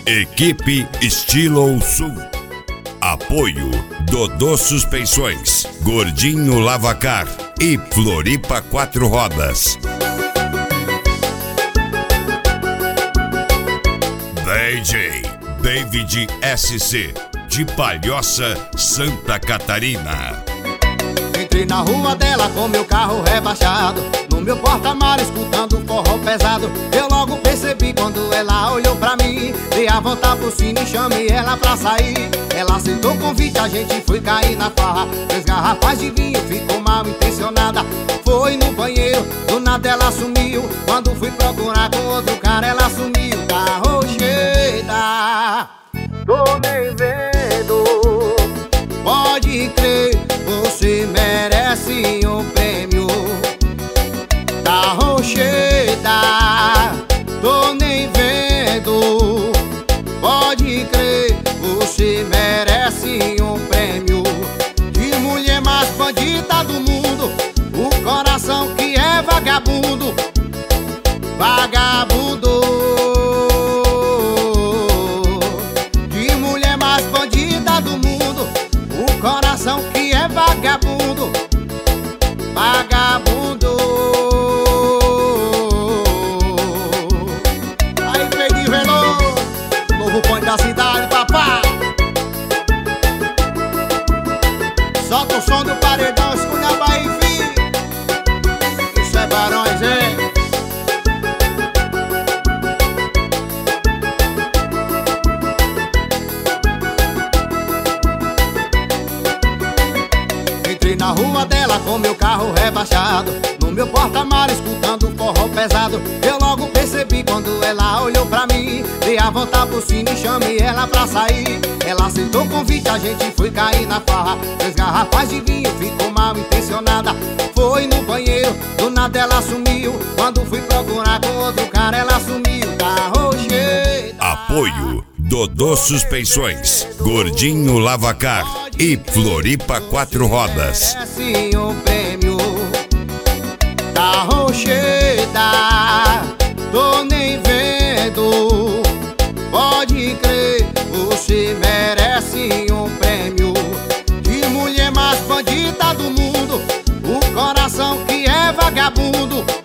Equipe Estilo Sul. Apoio Dodô Suspensões, Gordinho Lavacar e Floripa Quatro Rodas. DJ David SC, de Palhoça, Santa Catarina. Entrei na rua dela com meu carro rebaixado, no meu porta-malas escutando um forró pesado. Eu logo percebi quando ela olhou pra mim, dei a volta por cima e chamei ela pra sair. Ela aceitou o convite, a gente foi cair na farra. 3 garrafas de vinho, ficou mal intencionada. Foi no banheiro, do nada ela sumiu. Quando fui procurar com outro cara, ela sumiu. Tá rocheda, tô nem vendo. Pode crer, você merece um prêmio. Tá rocheda, tô nem vendo. Pode crer, você merece um prêmio. De mulher mais bandida do mundo, o coração que é vagabundo. Vagabundo. De mulher mais bandida do mundo, o coração que é vagabundo. Vagabundo. Aí, Pedro Veloso, novo ponto da cidade, papá. Solta o som do paredão, escuta a Bahia, filho. Isso é Barões, hein? Entrei na rua dela com meu carro rebaixado, no meu porta-malas escutando um forró pesado. Eu logo percebi quando ela olhou pra mim, dei a volta por cima e chamei ela pra sair. Ela aceitou o convite, a gente foi cair na farra. 3 garrafas de vinho, ficou mal intencionada. Foi no banheiro, do nada ela sumiu. Quando fui procurar com outro cara, ela sumiu. Tá rocheda. Apoio Dodô Suspensões, Gordinho Lavacar e Floripa Quatro Rodas. Merece um prêmio. Tá rocheda, tô nem vendo. Pode crer, você merece um prêmio. De mulher mais bandida do mundo, o coração que é vagabundo.